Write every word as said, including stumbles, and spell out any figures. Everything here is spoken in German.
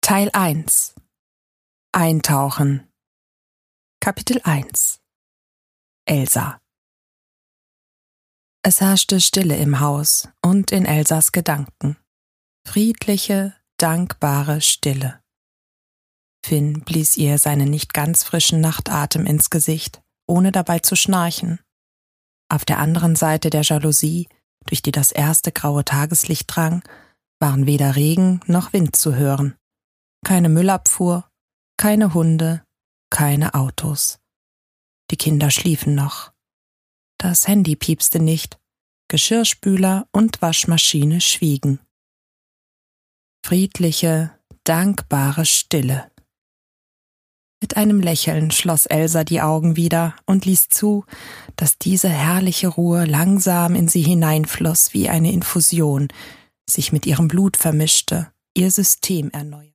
Teil eins. Eintauchen. Kapitel eins. Elsa. Es herrschte Stille im Haus und in Elsas Gedanken. Friedliche, dankbare Stille. Finn blies ihr seinen nicht ganz frischen Nachtatem ins Gesicht, ohne dabei zu schnarchen. Auf der anderen Seite der Jalousie, durch die das erste graue Tageslicht drang, waren weder Regen noch Wind zu hören. Keine Müllabfuhr, keine Hunde, keine Autos. Die Kinder schliefen noch. Das Handy piepste nicht, Geschirrspüler und Waschmaschine schwiegen. Friedliche, dankbare Stille. Mit einem Lächeln schloss Elsa die Augen wieder und ließ zu, dass diese herrliche Ruhe langsam in sie hineinfloss wie eine Infusion, sich mit ihrem Blut vermischte, ihr System erneuerte.